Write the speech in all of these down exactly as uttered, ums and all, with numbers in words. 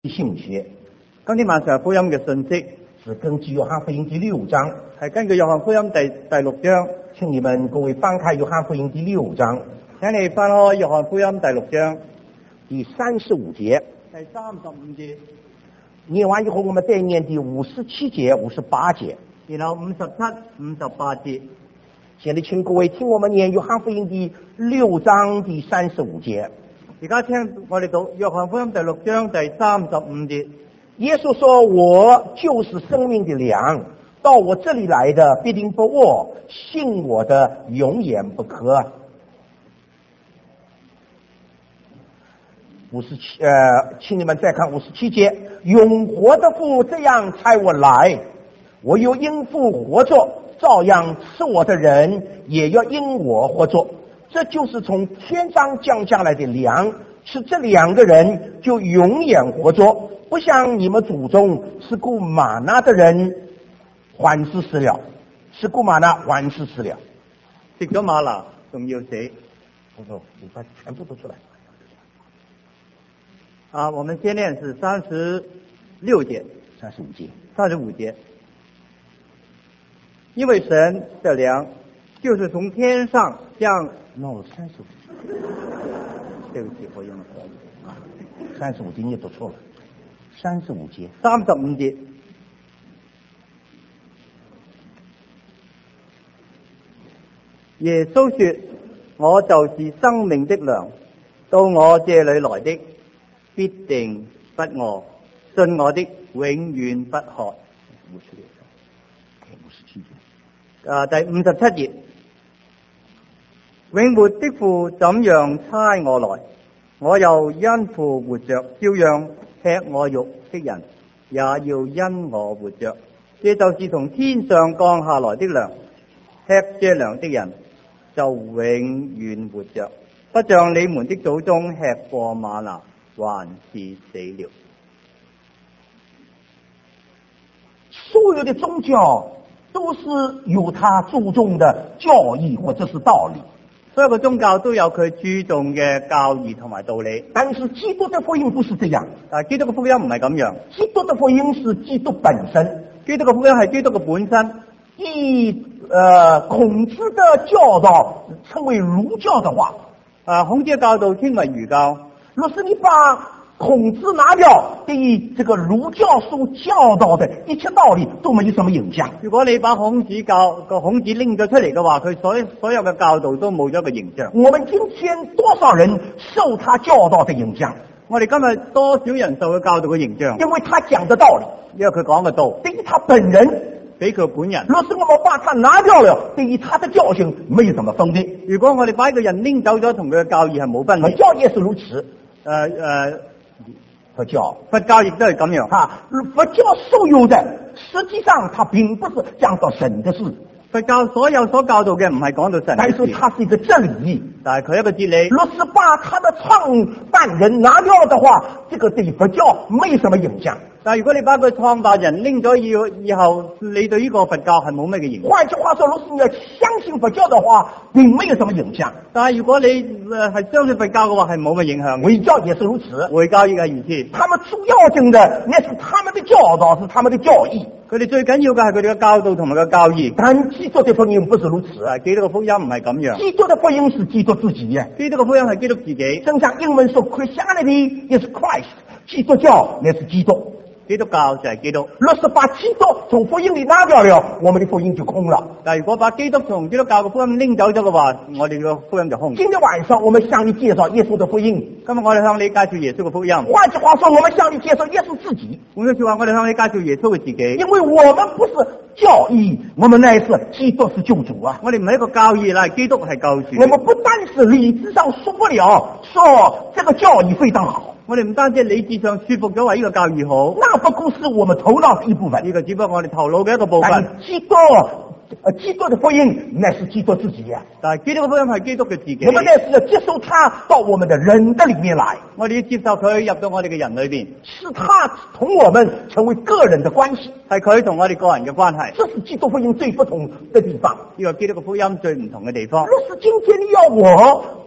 信息。 今天晚上福音嘅信息是根據約翰福音第六章， 係根據約翰福音第第六章， 請你們各位翻開約翰福音第六章， 請你翻開約翰福音第六章第三十五節。 第三十五節， 念完以後，我們再念第五十七節、五十八節， 然後五十七、五十八節。 現在請各位聽我們念約翰福音第六章第三十五節。 而家聽我哋讀約翰福音第六章第三十五節。 耶穌說：我就是生命的糧，到我這裡來的必定不餓，信我的永遠不渴。五十七，呃，請你們再看五十七節，永活的父這樣差我來，我又因父活着，照樣吃我的人也要因我活着。這就是從天上降下來的糧，吃這兩個人就永遠活着，不像你們祖宗吃過嗎哪的人還是死了，吃過嗎哪還是死了。 食咗嗎哪仲要死。 不不，你把全部都出來。 啊，我們先念是三十六節、 三十五節、 三十五節。因為神的糧就是從天上降。 no 三十五節， 對不起，我用了錯了。 三十五節你讀錯了，三十五節， 三十五節。耶穌說：我就是生命的糧，到我這裡來的必定不餓，信我的永遠不渴。 五十六章，五十七節。 啊，第五十七節。永活的父怎樣差我來，我又因父活着，照樣吃我肉的人也要因我活着。這就是從天上降下來的糧，吃這糧的人就永遠活着，不像你們的祖宗吃過嗎哪，還是死了。 所有的宗教都是有他注重的教義或者是道理， 所有嘅宗教都有佢注重嘅教義同埋道理， 但是基督的福音不是這樣。 但係基督嘅福音唔係咁樣， 基督的福音是基督本身， 基督嘅福音係基督嘅本身。 以呃孔子的教導稱為儒教的話， 啊，孔子嘅教導稱為儒教。 若是你把孔子拿掉，對於這個儒教所教導的一切道理都沒有什麼影響。 如果你把孔子教個孔子拎咗出嚟嘅話，佢所所有嘅教導都冇咗個影響。 我們今天多少人受他教導的影響？ 我哋今日多少人受佢教導嘅影響？ 因為他講的道理， 因為佢講嘅道， 對於他本人， 俾佢本人。 若是我們把他拿掉了，對於他的教訓沒有什麼分別。 如果我哋把一個人拎走咗，同佢嘅教義係冇分別。 佛教也是如此。 誒誒。 佛教， 佛教亦都係咁樣。 啊，佛教所有的，實際上它並不是講到神的事。 佛教所有所教導嘅唔係講到神的事， 但是它是一個真理， 但係佢一個哲理。 若是把它的創辦人拿掉的話，這個對佛教沒有什麼影響。 但係如果你把佢創辦人拎咗以以後，你對呢個佛教係冇咩嘅影響。 換句話說，若是你要相信佛教的話，並沒有什麼影響。 但係如果你誒係相信佛教嘅話，係冇咩影響。 回教也是如此， 回教亦係如此。 他們主要性的，那是他們的教導，是他們的教義。 佢哋最緊要嘅係佢哋嘅教導同埋個教義。 但基督的福音不是如此啊！基督嘅福音唔係咁樣。 基督的福音是基督自己嘅。 基督嘅福音係基督自己。 正像英文說 Christianity is Christ， 基督教那是基督。 基督教就係基督。 若是把基督從福音裏拿掉了，我們的福音就空了。 但如果把基督從基督教嘅福音拎走咗嘅話，我哋嘅福音就空。 今天晚上我們向你介紹耶穌的福音。 今日我哋向你介紹耶穌嘅福音。 換句話說，我們向你介紹耶穌自己。 換句說話，我哋向你介紹耶穌嘅自己。 因為我們不是教義，我們乃是基督是救主啊！ 我哋唔係一個教義啦，基督係救主。 我們不單是理智上說不了，說這個教義非常好。 我哋唔單止理智上說服咗話呢個教義好， 那不過是我們頭腦的一部分。 呢個只不過我哋頭腦嘅一個部分。 但基督，呃，基督的福音乃是基督自己呀、啊。 但係基督嘅福音係基督嘅自己。 我們乃是要接受他到我們的人的裏面來。 我哋要接受佢入到我哋嘅人裏邊， 是他同我們成為個人的關係， 係佢同我哋個人嘅關係。 這是基督福音最不同的地方。 呢個基督嘅福音最唔同嘅地方。 若是今天你要我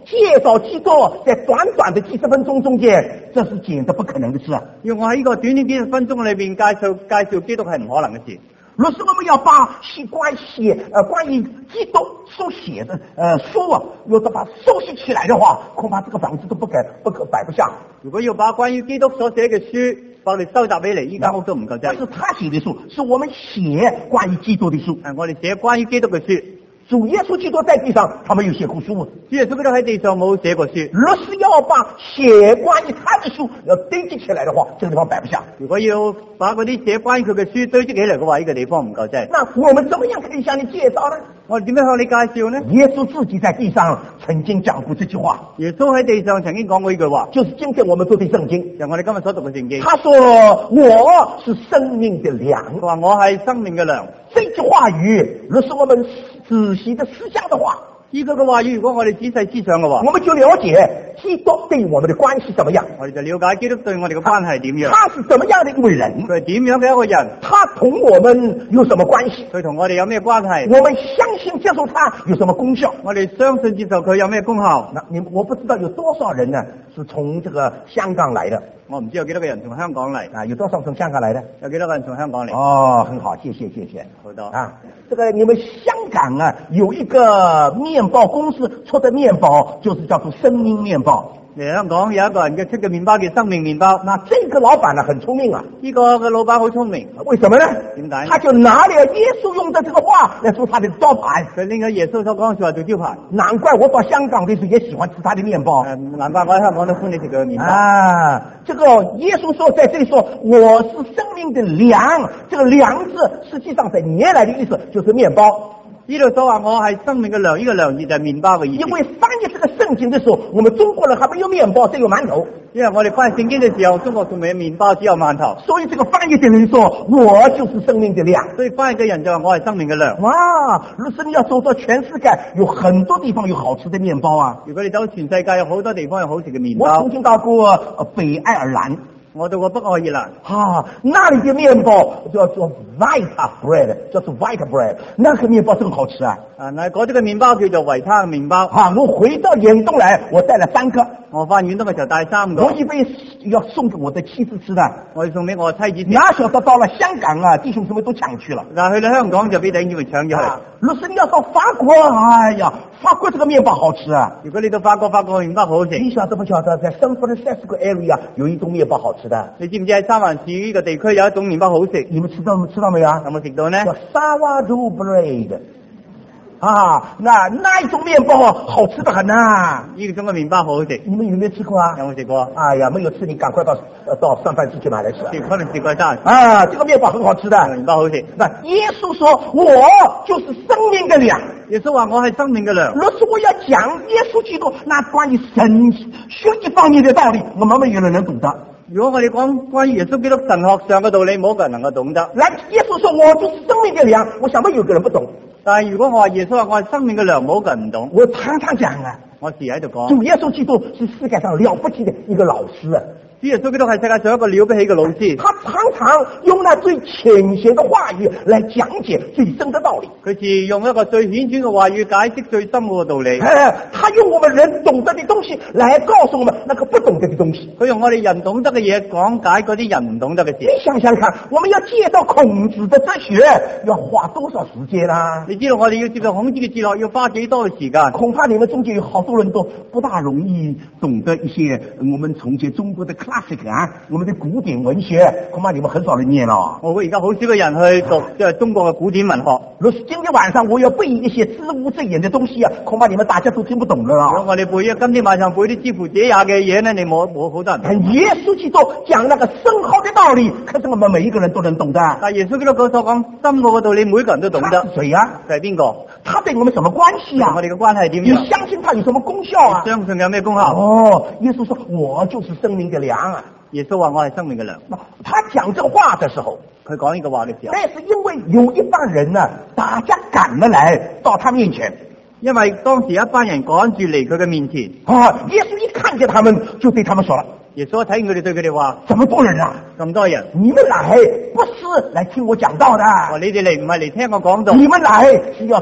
介绍基督，在短短的几十分钟中间，这是简直不可能的事啊！ 要我喺呢個短短幾十分鐘裏邊介紹介紹基督係唔可能嘅事。 若是我們要把寫關寫呃關於基督所寫的呃書啊，要是把它收拾起來的話，恐怕這個房子都不可不可擺不下。 如果要把關於基督所寫嘅書把你收集起嚟，依間屋都唔夠擠。 這是他寫的書，是我們寫關於基督的書。 係我哋寫關於基督嘅書。 主耶穌基督在地上，他沒有寫過書。 主耶穌基督喺地上冇寫過書。 若是要把寫關於他的書要堆積起來的話，這個地方擺不下。 如果要把嗰啲寫關於佢嘅書堆積起嚟嘅話，呢個地方唔夠擠。 那我們怎麼樣可以向你介紹呢？ 我哋點樣向你介紹呢？ 耶穌自己在地上曾經講過這句話。 耶穌喺地上曾經講過呢句話， 就是今天我們讀的聖經， 就係我哋今日所讀嘅聖經。 他說：我是生命的糧。 佢話我係生命嘅糧。 這句話語，若是我們仔細的思想的話， 呢個嘅話語，如果我哋仔細思想嘅話， 我們就了解基督對我們的關係怎麼樣。 我哋就了解基督對我哋嘅關係係點樣。 他是怎麼樣的一位人？ 佢係點樣嘅一個人？ 他同我們有什麼關係？ 佢同我哋有咩關係？ 我們相信接受他有什麼功效？ 我哋相信接受佢有咩功效？ 那你我不知道有多少人呢是從這個香港來的。 我唔知有幾多個人從香港嚟啊？有多少從香港來的？ 有幾多個人從香港嚟？ 哦，很好，謝謝謝謝。 好多啊，這個你們香港啊有一個麵包公司出的麵包，就是叫做生命麵包。 嚟香港有一個人嘅出嘅麵包叫生命麵包。 那這個老闆呢很聰明啊， 呢個嘅老闆好聰明。 為什麼呢？ 點解？ 他就拿了耶穌用的這個話來做他的招牌。 佢拎咗耶穌所講嘅說話做招牌。 難怪我到香港的時候也喜歡吃他的麵包。 誒，難怪我喺香港都歡喜食佢嘅麵包。 啊，這個耶穌說在這裡說我是生命的糧，這個糧字實際上在原來的意思就是麵包。 呢度所話我係生命嘅糧，呢、這個糧字就係麵包嘅意思。 因為翻譯這個聖經的時候，我們中國人還沒有麵包，只有饅頭。 因為我哋翻譯聖經嘅時候，中國仲未有麵包，只有饅頭。 所以這個翻譯的人說我就是生命的糧。 所以翻譯嘅人就話我係生命嘅糧。 哇！如果你要走到全世界，有很多地方有好吃的麵包啊。 如果你走全世界，有好多地方有好食嘅麵包。 我曾經到過北愛爾蘭。 我到過北愛爾蘭， 啊，那裡的麵包叫做 Vita bread， 叫做 Vita bread， 那個麵包真好吃啊！ 啊，那嗰啲嘅麵包叫做維他嘅麵包。 啊，我回到遠東來，我帶了三個。 我翻遠東嘅時候帶三個。 我以為要送給我的妻子吃的， 我要送俾我妻子吃。 哪曉得到了香港啊，弟兄姊妹都搶去了。 但去到香港就俾弟兄姊妹搶咗去。 如果你要到法國，哎呀，法國這個麵包好吃啊！ 如果你到法國，法國嘅麵包好食。 你曉得不曉得，在 San Francisco area 有一種麵包好吃的？ 你知唔知喺三藩市呢個地區有一種麵包好食？ 你們吃到吃到沒有啊？ 有冇食到呢？ 叫 sourdough bread。啊，那那一種麵包好吃得很呐、啊！ 呢種嘅麵包好好食， 你們有沒有吃過啊？ 有冇食過？ 哎呀，沒有吃，你趕快到到三藩市去買來吃。 可能食過三。 啊，這個麵包很好吃的， 麵包好食。 那耶穌說我就是生命的糧。 耶穌話我係生命嘅糧。 若是我要講耶穌基督那關於神學一方面的道理，我們沒有人能懂得。 如果我哋講關於耶穌基督神學上嘅道理，冇一個人能夠懂得。 來，耶穌說我就是生命的糧，我想沒有個人不懂。 但係如果我話耶穌話我係生命嘅糧，冇一個人唔懂。 我常常講啊， 我時喺度講， 主耶穌基督是世界上了不起的一個老師啊。 主耶穌基督係世界上一個了不起嘅老師， 他常常用那最淺顯的話語來講解最深的道理。 佢是用一個最顯淺嘅話語解釋最深嘅道理。 哎，他用我們人懂得的東西來告訴我們那個不懂得的東西。 佢用我哋人懂得嘅嘢講解嗰啲人唔懂得嘅事。 你想想看，我們要介紹孔子的哲學，要花多少時間啊？ 你知道我哋要接受孔子嘅哲學要花幾多嘅時間？ 恐怕你們中間有好多人都不大容易懂得一些我們從前中國的 classic 啊，我們的古典文學，恐怕你們很少人念了。 我會而家好少嘅人去讀即係中國嘅古典文學。 若是今天晚上我要背一些知無遮掩的東西啊，恐怕你們大家都聽不懂了啊。 如果我哋背啊，今天晚上背啲知乎者也嘅嘢呢，你冇冇好多人。 但耶穌基督講那個深厚的道理，可是我們每一個人都能懂的。 但耶穌基督所講深奧嘅道理，每個人都懂得。 他是誰啊？ 係邊個？ 他對我們什麼關係啊？ 我哋嘅關係係點樣？ 你相信他有什麼功效啊？ 相信有咩功效？ 哦，耶穌說我就是生命的糧啊。 耶穌話我係生命嘅糧。 他講這個話的時候， 佢講呢個話嘅時候， 但是因為有一幫人呢、啊，大家趕了來到他面前， 因為當時一班人趕住嚟佢嘅面前。 啊，耶穌一看見他們，就對他們說了。 耶穌睇見佢哋對佢哋話： 這麼多人啊， 咁多人， 你們來不是來聽我講道的， 你哋嚟唔係嚟聽我講道， 你們來是要得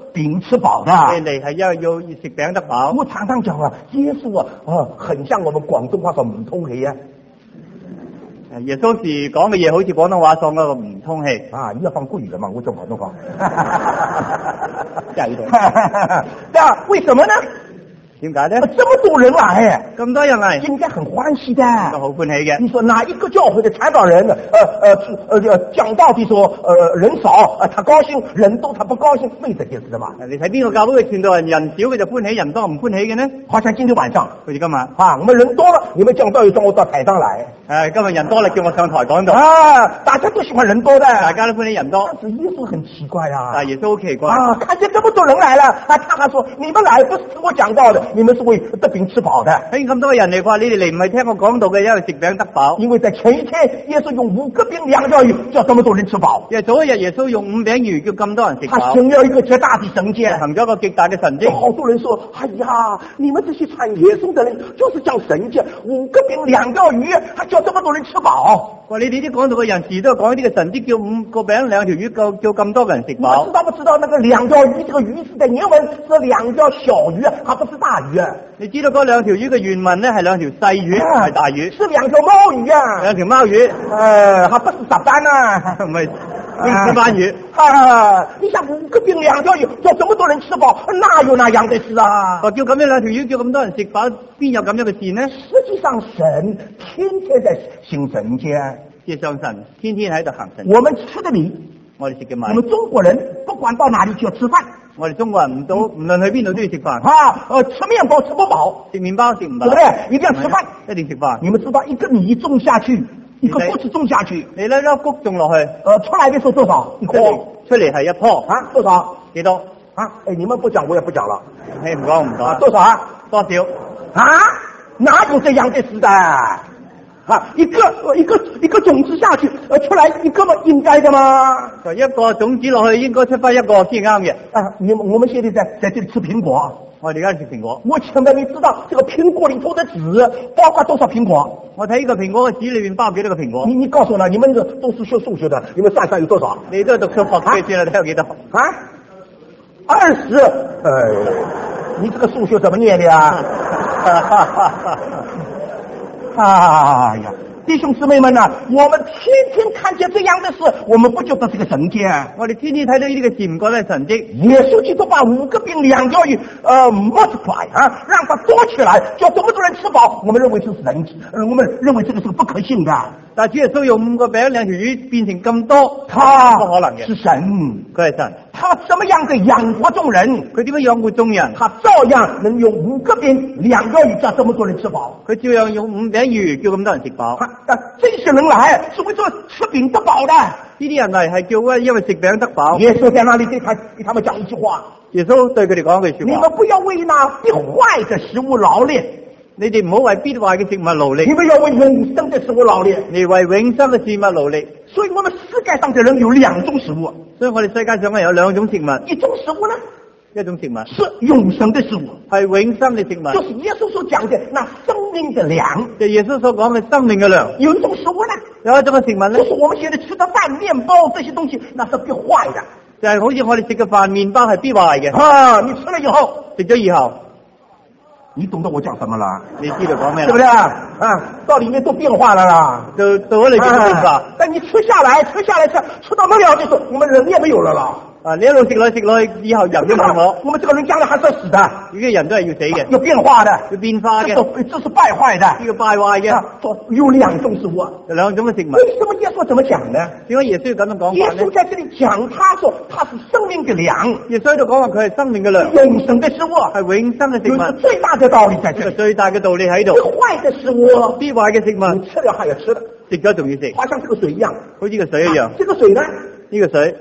餅吃飽的。 你嚟係因為要食餅得飽。 我常常講啊，耶穌啊，啊，很像我們廣東話說唔通氣啊。 耶穌時講嘅嘢好似廣東話講嗰個唔通氣。 啊，你要放國語的嘛，我做廣東話。 下一段。 對啊，為什麼呢？ 點解咧？ 這麼多人來， 咁多人嚟， 應該很歡喜的， 都好歡喜嘅。 你說哪一個教會的傳道人，呃呃呃講道的說，呃人少，呃他高興；人多他不高興，沒這件事的嘛。 你睇邊個教會嘅傳道人人少佢就歡喜，人多唔歡喜嘅呢？ 好像今天晚上， 好似今日啊， 我們人多了，你們講道又叫我到台上來。 誒，今日人多啦，叫我上台講道。 啊，大家都喜歡人多的， 大家都歡喜人多。 但是耶穌很奇怪啊， 但耶穌好奇怪啊，看見這麼多人來了，啊，他還說你們來不是聽我講道的，你們是為得餅吃飽的。 睇見咁多人嚟，話你哋嚟唔係聽我講道嘅，因為食餅得飽。 因為在前一天，耶穌用五個餅兩條魚，叫這麼多人吃飽。 因為早一日耶穌用五餅魚叫咁多人食飽。 他行了一個極大的神蹟， 行咗一個極大嘅神蹟。 好多人說：哎呀，你們這些傳耶穌的人，就是講神蹟，五個餅兩條魚，還叫這麼多人吃飽。 話你哋啲講道嘅人士都係講呢個神蹟，叫五個餅兩條魚夠叫咁多個人食飽。 你知道不知道那個兩條魚？這個魚是在原文是兩條小魚，它不是大魚。 你知道嗰兩條魚嘅原文咧係兩條細魚，唔係大魚。 是兩條貓魚啊， 兩條貓魚。 呃，它不是撒斑啊， 唔係石斑魚。 啊，你想五個餅兩條魚，叫這麼多人吃飽，哪有那樣的事啊？ 話叫咁樣兩條魚叫咁多人食飽，邊有咁樣嘅事呢？ 實際上神天天在行神蹟， 事實上神天天喺度行神蹟。 我們吃的米， 我哋食嘅米。 我們中國人不管到哪裏去要吃飯， 我哋中國人唔到唔論去邊度都要食飯。 啊，呃，吃麵包吃不飽， 食麵包食唔飽， 對不對？一定要吃飯， 一定食飯。 你們知道一個米種下去，一個穀子種下去， 你咧粒穀種落去， 呃，出來的時候多少？一棵出嚟係一棵啊？多少？ 幾多？ 啊？哎，你們不講我也不講了。 誒，唔講唔講。 多少啊？ 多少？ 啊？哪有這樣的事的？啊，一個一個一個種子下去，呃，出來一個嘛，應該的嘛。 就一個種子落去，應該出翻一個先啱嘅。 啊，你我們現在在在這裏吃蘋果， 我哋而家食蘋果。 我請問你知道這個蘋果裏頭的籽包括多少蘋果？ 我睇呢個蘋果嘅籽裏面包幾多個蘋果？ 你你告訴我，你們這都是學數學的，你們算算有多少？ 你都係讀數學嘅，算啦，睇有幾多？ 啊？二十。哎，你這個數學怎麼念的呀？哎呀，弟兄姊妹們呐、啊，我們天天看見這樣的事，我們不覺得是個神蹟？ 我哋天天睇到呢個事，唔覺得係神蹟。 耶穌基督把五個餅兩條魚，呃，multiply 啊，讓它多起來，叫這麼多人吃飽，我們認為這是神蹟，呃，我們認為這個是不可信的。 但係主耶穌用五個餅兩條魚變成咁多， 他不可能嘅。 是神， 佢係神。 他怎麼樣嘅養活眾人？ 佢點樣養活眾人？ 他照樣能用五個餅兩條魚叫這麼多人吃飽。 佢照樣用五餅魚叫咁多人食飽。 但這些人來是為咗吃餅得飽的。 呢啲人嚟係叫因為食餅得飽。 耶穌在那裏對他對他們講一句話。 耶穌對佢哋講一句說話： 你們不要為那必壞的食物勞力。 你哋唔好為必壞嘅食物勞力， 你們要為永生的食物勞力。 你為永生嘅事物勞力。 所以我們世界上的人有兩種食物， 所以我哋世界上係有兩種食物， 一種食物呢， 一種食物是永生的食物， 係永生嘅食物， 就是耶穌所講的那生命的糧。 就耶穌所講嘅生命嘅糧。 有一種食物呢， 有一種嘅食物呢， 就是我們現在吃的飯、麵包這些東西，那是必壞的， 就係好似我哋食嘅飯、麵包係必壞嘅。 啊，你吃了以後， 食咗以後。 你懂得我講什麼了？ 你知道講咩？ 對不對啊？啊，到裏面都變化了啦， 就到咗裏面都變化。 啊，但你吃下來，吃下來吃，吃到末了的時候，我們人也沒有了啦。 啊，你一路食落去食落去，以後人都冇咗。 我們這個人將來還是要死的， 呢個人都係要死嘅， 要變化的， 要變化嘅， 這是這是敗壞的， 呢個敗壞嘅。 啊，有兩種食物， 有兩種嘅食物。 為什麼耶穌這麼講呢？ 點解耶穌要咁樣講耶法呢？ 穌在這裏講，他說他是生命的糧， 耶穌喺度講話佢係生命嘅糧， 永生的食物， 係永生嘅食有一個物。 最大的道理在這裏。 呢個最大嘅道理喺度。 最壞的食物， 必壞嘅食物， 你吃了還要吃的， 食咗仲要食， 好像這個水一樣， 好似個水一樣。 啊，這個水呢， 呢個水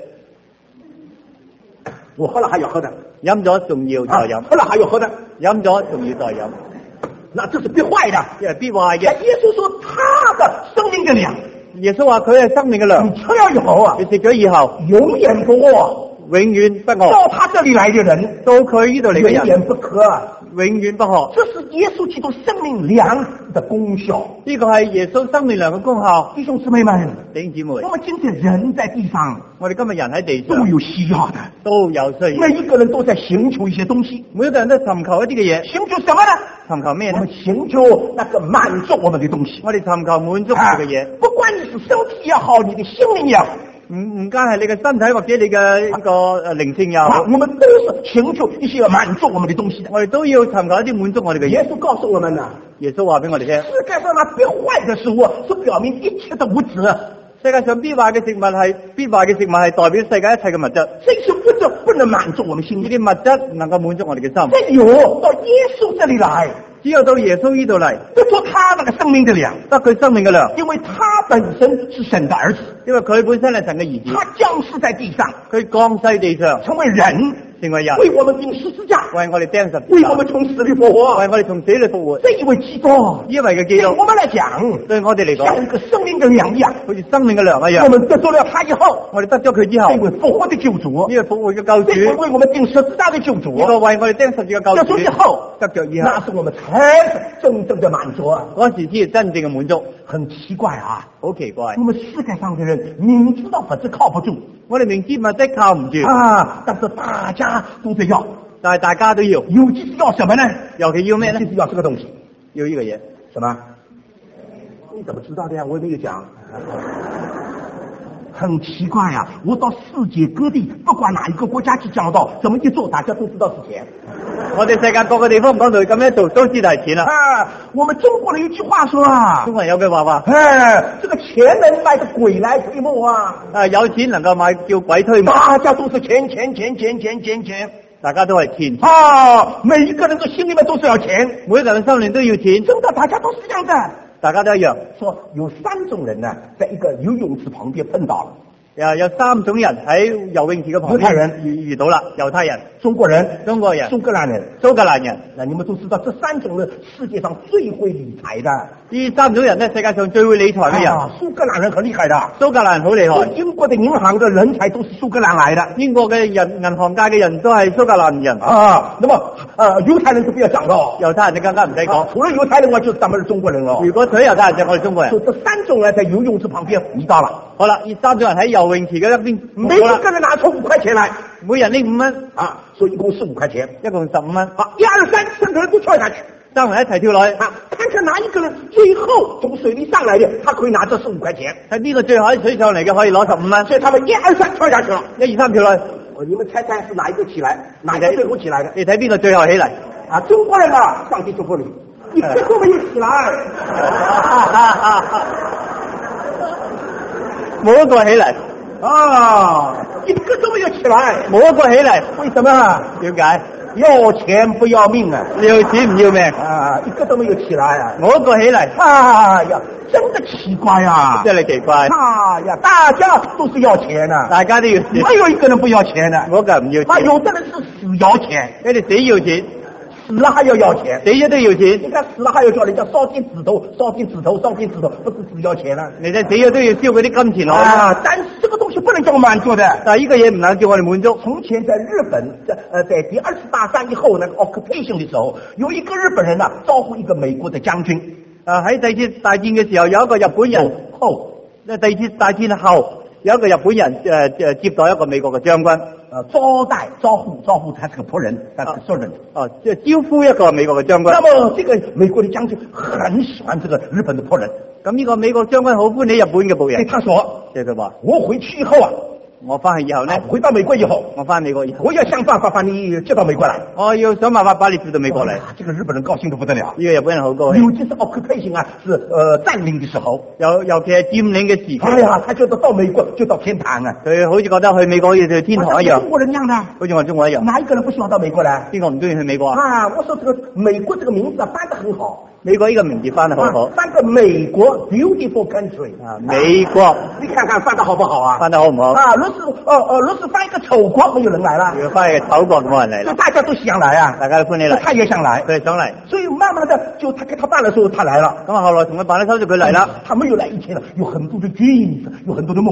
我喝了還要喝的， 飲咗仲要再飲， 啊，喝了還要喝的， 飲咗仲要再飲， 那這是必壞的， 即係必壞嘅。 耶穌說他的生命的糧， 耶穌話佢係生命嘅糧， 你吃了以後啊， 你食咗以後永遠不餓， 永遠不餓。 到他這裏來的人， 到佢呢度嚟嘅人永遠不渴， 永遠不渴。 這是耶穌基督生命糧的功效。 呢個係耶穌生命糧嘅功效。 弟兄姊妹們， 弟兄姊妹， 我們今天人在地上， 我哋今日人喺地上都有需要的， 都有需要， 每一個人都在尋求一些東西。 每一個人都尋求一啲嘅嘢。 尋求什麼呢？ 尋求咩呢？ 我們尋求那個滿足我們的東西。 我哋尋求滿足佢嘅嘢。 不管你是身體也好，你的心靈也好， 唔唔單係你嘅身體或者你嘅一個誒靈性也好， 我們都是尋求一些滿足我們的東西的。 我哋都要尋求一啲滿足我哋嘅嘢。 耶穌告訴我們啊， 耶穌話俾我哋聽， 世界上那必壞的食物是表明一切的物質。 世界上必壞嘅食物係必壞嘅食物係代表世界一切嘅物質。 這些物質不能滿足我們心呢靈， 啲物質唔能夠滿足我哋嘅心， 只有到耶穌這裏來， 只有到耶穌呢度嚟， 得着他那個生命的糧， 得佢生命嘅糧， 因為他本身是神的兒子， 因為佢本身係神嘅兒子， 他降世在地上， 佢降世地上成為人， 成為人， 為我們釘十字架， 為我哋釘十字架， 為我們從死裏復活， 為我哋從死裏復活。 這一位基督， 呢位嘅基督， 對我們來講， 對我哋嚟講， 像一個生命的糧一樣， 好似生命嘅糧一我樣。 們得着了他以後， 我哋得咗佢之後， 這位復活的救主， 呢個復活嘅救這位主， 為我們釘十字架的救主， 呢個為我哋釘十字嘅救得着以主， 後， 得着以後， 那是我們才是真正的滿足啊！ 嗰時先係真正嘅滿足。 很奇怪啊， 好奇怪我，們世界上的人明知道物質靠不住我哋明知物質靠唔住， 啊，但是大家都在要， 但係大家都要， 尤其是要什麼呢？ 尤其要咩咧？ 就是要這個東西， 要呢個嘢。 什麼？你怎麼知道的呀？我也沒有講。很奇怪啊！我到世界各地，不管哪一個國家去講到，怎麼一做，大家都知道是錢。 我哋世界各個地方講到咁樣做，都知道係錢啦。 啊，我們中國人有句話說啊， 中國人有句話話， 哎，這個錢能買得鬼來推磨啊！ 啊有錢能夠買叫鬼推磨， 大家都是錢錢錢錢錢錢錢大家都係錢， 啊！每一個人的心裏面都是要錢， 每一個人心裏都要錢， 真的，大家都是這樣的。 大家都一樣。 說有三種人呢，在一個游泳池旁邊碰到了。 又有三種人喺游泳池嘅旁邊猶太人遇遇到啦，猶太人、 中國人、 中國人、 蘇格蘭人。 蘇格蘭人。 那你們都知道，這三種人世界上最會理財的。 呢三種人咧，世界上最會理財嘅人。 啊，蘇格蘭人很厲害的， 蘇格蘭人好厲害。 英國的銀行的人才都是蘇格蘭來的。 英國嘅人銀行界嘅人都係蘇格蘭人。 啊，那麼呃猶太人就不要講了， 猶太人就更加唔使講。 啊除了猶太人外，就是咱們是中國人咯。 如果除咗猶太人，就我哋中國人。 就這三種人在游泳池旁邊遇到了。 好啦，呢三種人喺游泳池嘅一邊， 每一個人拿出五塊錢來， 每人拎五蚊， 啊，所以一共十五塊錢， 一共十五蚊。 好，一二三，三個人都跳下去， 三人一齊跳落去， 啊，看看哪一個人最後從水裏上來的，他可以拿這十五塊錢。 喺呢個最後喺水上嚟嘅可以攞十五蚊。 所以他們一二三跳下去了， 一二三跳落去， 哦，你們猜猜是哪一個起來，哪一個最後起來的？ 你睇邊個最後起嚟？ 啊，中國人啊，上去就不理，一個都沒有起來， 冇一個起嚟， 啊，一個都沒有起來， 冇一個起嚟， 為什麼？ 點解？ 要錢不要命啊！ 要錢唔要命， 啊，一個都沒有起來啊！ 冇一個起嚟， 哎呀，真的奇怪啊！ 真係奇怪。 哎呀，大家都是要錢啊， 大家都要錢， 沒有一個人不要錢的。 冇一個人唔要啊， 錢。 有的人是死要錢， 你哋死要錢， 死了還要要錢。 死咗都要錢。 你看死了還要叫人家燒金紙頭，燒金紙頭，燒金紙頭，不是死要錢了。 你睇死咗都要燒嗰啲金錢落去。 啊，但是這個東西不能叫我滿足的。 但係呢個嘢唔能叫我哋滿足。 從前在日本，在呃在第二次大戰以後那個 occupation 的時候，有一個日本人呢、啊、招呼一個美國的將軍。 啊喺第二次大戰嘅時候，有一個日本人後， 第二次大戰後有一個日本人誒誒、呃、接待一個美國嘅將軍。 呃招待招呼招呼他是個僕人，他是個 servant。 哦，即係招呼一個美國嘅將軍。 那麼這個美國的將軍很喜歡這個日本的僕人。 咁呢個美國將軍好歡喜日本嘅僕人。 對他說， 即係佢話： 我回去以後啊， 我翻去以後呢， 回到美國以後， 我翻美國以後， 我要想辦法把你接到美國來。 我要想辦法把你接到美國嚟。 啊，這個日本人高興得不得了。 呢個日本人好高興。 尤其是 occupation 啊，是呃佔領的時候， 尤尤其係佔領嘅時期。 哎呀，他覺得到美國就到天堂啊， 佢好似覺得去美國好似去天堂一樣。 中國人一樣的， 好似我中國一樣。 哪一個人不希望到美國來？ 邊個唔中意去美國啊？ 啊，我說這個美國這個名字啊，翻得很好。 美國呢個名字翻得好好。 啊，翻個美國 beautiful country 啊，美國， 你看看翻得好不好啊？ 翻得好唔好？ 啊，若是呃呃，若是翻一個醜國，沒有人來了。 如果翻去醜國，冇人嚟啦。 大家都想來啊， 大家都歡喜嚟。 他也想來， 佢哋想嚟。 所以慢慢的就他給他辦的時候，他來了。 咁啊，後來同佢辦咗手續，佢嚟啦。 他沒有來以前呢，有很多的 dreams，有很多的夢。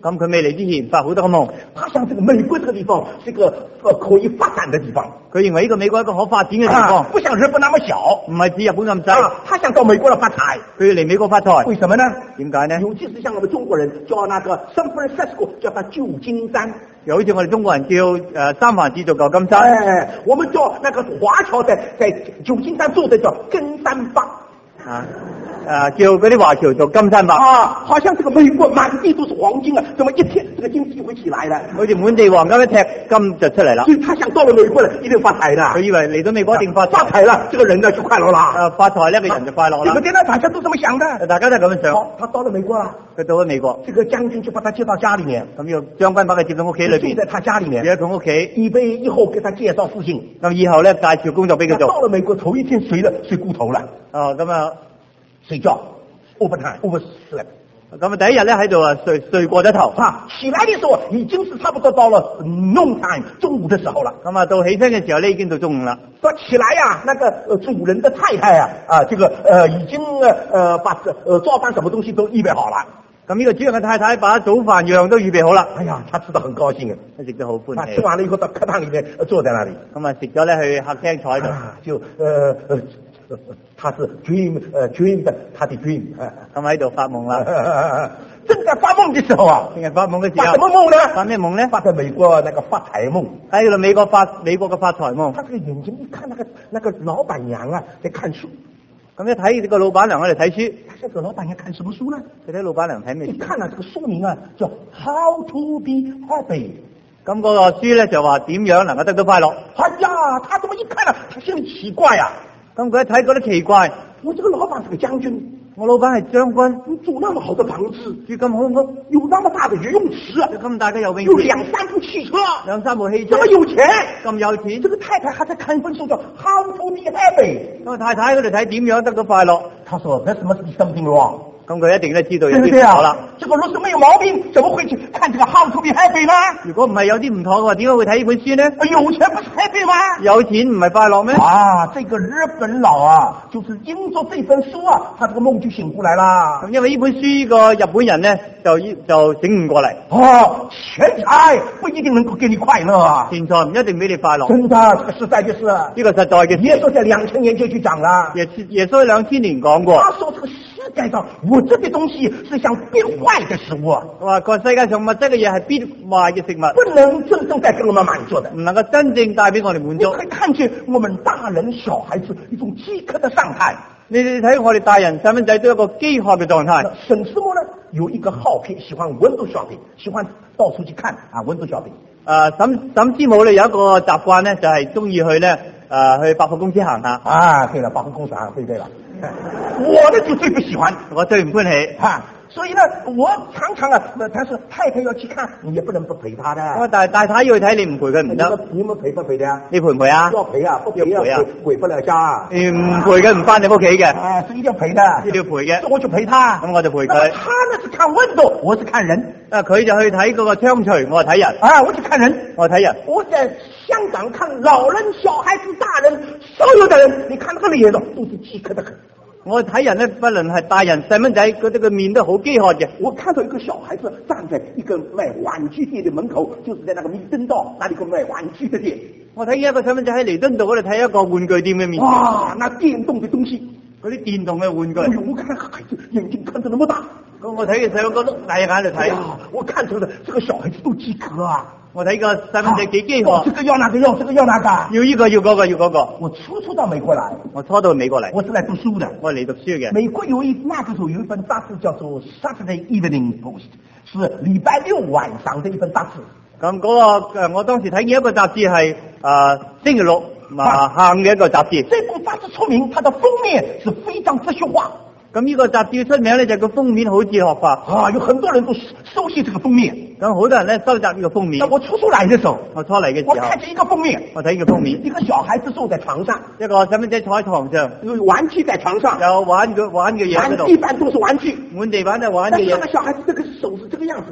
咁佢未嚟之前發好多個夢， 他想這個美國這個地方是一個呃可以發展的地方， 佢認為呢個美國係一個可發展嘅地方， 啊，不像日本那麼小， 唔係似日本咁細， 啊，他想到美國來發財， 佢要嚟美國發財， 為什麼呢？ 點解呢？ 尤其是像我們中國人叫那個 San Francisco 叫它舊金山， 又好似我哋中國人叫誒、呃、三藩市做舊金山， 哎，我們叫那個華僑在在舊金山做的叫金山幫。 啊，誒、啊、叫嗰啲華僑做金山幫， 啊，好像這個美國滿地都是黃金啊，怎麼一天這個經濟就會起來了？ 好似滿地黃金一踢金就出嚟啦。 所以他想到了美國了，一定發財的。 佢以為嚟到美國一定發財， 發財了，這個人呢就快樂啦。 啊，發財呢個人就快樂啦。 這個點呢，大家都這麼想的， 大家都係咁樣想。 好，他到了美國了， 佢到咗美國， 這個將軍就把他接到家裏面， 咁要將軍把佢接到屋企裏邊， 住在他家裏面， 住喺佢屋企， 預備以後給他介紹事情。 咁以後咧介紹工作俾佢做。 到了美國頭一天睡了，睡過頭了。 哦，咁啊。 睡覺 overtime overslept， 咁啊第一日咧喺度啊睡睡過咗頭， 啊起來的時候已經是差不多到了 noon time 中午的時候了。 咁啊到起身嘅時候咧已經到中午啦。 到起來呀、啊，那個呃主人的太太啊啊這個呃已經呃把呃早飯什麼東西都預備好了。 咁呢個主人嘅太太把早飯樣都預備好啦。 哎呀，他吃得很高興啊， 佢食得好歡喜。 吃完了以後到客廳裏面坐在那裡， 咁啊食咗咧去客廳坐喺度、 啊，就呃呃。他是 dream， 呃 dream 的，他的 dream， 咁喺度發夢啦。 正在發夢的時候啊， 正係發夢嘅時候。 發什麼夢呢？ 發咩夢呢？ 發在美國那個發財夢。 喺度美國發美國嘅發財夢。 他這個眼睛一看那個那個老闆娘啊在看書， 咁一睇呢個老闆娘喺度睇書。 這個老闆娘看什麼書呢？ 佢睇老闆娘睇咩書？ 一看啊，這個書名啊叫 How to be happy。 咁嗰個書咧就話點樣能夠得到快樂。 哎呀，他怎麼一看啊，他心裡奇怪啊。 咁佢一睇覺得奇怪， 我這個老闆是個將軍， 我老闆係將軍， 你住那麼好的房子， 住咁好屋， 有那麼大的游泳池， 有咁大嘅游泳池， 有兩三部汽車， 兩三部汽車， 這麼有錢， 咁有錢。 這個太太還在看一本書叫 How to be happy。 咁太太喺度睇點樣得到快樂， 他說 This must be something wrong。 咁佢一定都知道有啲對不對啊？ 唔妥啦。 這個若是沒有毛病，怎麼會去看這個 How to be happy 呢？ 如果唔係有啲唔妥嘅話，點解會睇呢本書呢？ 有錢不是 happy 嗎？ 有錢唔係快樂咩？ 啊，這個日本佬啊，就是因着這本書啊，他這個夢就醒過來啦。 咁因為呢本書，呢個日本人呢，就就醒悟過嚟。 哦，錢財不一定能夠給你快樂啊， 錢財唔一定俾你快樂。 真的，這個實在就是。呢個實在嘅。 耶穌在兩千年就去講啦。 耶耶穌兩千年講過。 他說這個世界上物質的東西是像必壞的食物。 話個世界上物質嘅嘢係必壞嘅食物， 不能真正帶給我們滿足的， 唔能夠真正帶俾我哋滿足。 你可以看見我們大人小孩子一種飢渴的狀態。 你哋睇我哋大人細蚊仔都有一個飢渴嘅狀態。 沈師母呢有一個好癖，喜歡 window shopping，喜歡到處去看啊 window shopping。 誒，沈沈師母咧有一個習慣咧，就係中意去咧誒去百貨公司行下。 啊，對了，百貨公司行，對對了。我呢就最不喜歡， 我最唔歡喜哈、啊，所以呢，我常常啊，但是太太要去看，你也不能不陪她的。 我大大太要去睇，你唔陪佢唔得。 你們陪不陪的呀？ 你陪唔陪啊？ 要陪啊，不陪要陪啊， 回不了家。 你唔陪佢唔翻你屋企嘅。 啊，是一定要陪的， 一定要陪嘅。 我就陪他， 咁我就陪佢。 他呢是看 window，我是看人。 啊，佢就去睇嗰個窗櫥，我係睇人。 啊，我去看人， 我睇人。 我在香港看老人、小孩子、大人，所有的人，你看那個臉都都是飢渴的很。 我睇人咧，不論係大人細蚊仔，佢哋個面都好飢渴嘅。 我看到一個小孩子站在一個賣玩具店的門口，就是在那個彌敦道那裡個賣玩具的店。 我睇見一個細蚊仔喺彌敦道嗰度睇一個玩具店嘅面。 哇，那電動的東西， 嗰啲電動嘅玩具。 哎呦，我看孩子眼睛看得那麼大， 咁我睇嘅細路哥都大眼喺度睇。 我看出了這個小孩子都飢渴啊。 我睇個細蚊仔幾飢渴。 哦，這個要那個要，這個要那個。 要呢個要嗰個要嗰個。 我初初到美國來， 我初到美國嚟。 我是來讀書的。 我嚟讀書嘅。 美國有一那個時候有一份雜誌叫做 Saturday Evening Post，是禮拜六晚上的一份雜誌。 咁嗰個誒，我當時睇見一個雜誌係誒星期六晚行嘅一個雜誌。 這本雜誌出名，它的封面是非常哲學化。 咁呢個雜誌出名咧，就個封面好哲學化。 啊，有很多人都熟悉這個封面。 咁好多人咧收集呢個封面。 我初初來的時候， 我初嚟嘅時候， 我看見一個封面， 我睇呢個封面， 一個小孩子坐在床上， 一個細蚊仔坐喺床上， 有玩具在床上， 有玩嘅玩嘅嘢喺度， 滿地板都是玩具， 滿地板都玩嘅嘢。 但是那個小孩子這個手是這個樣子的。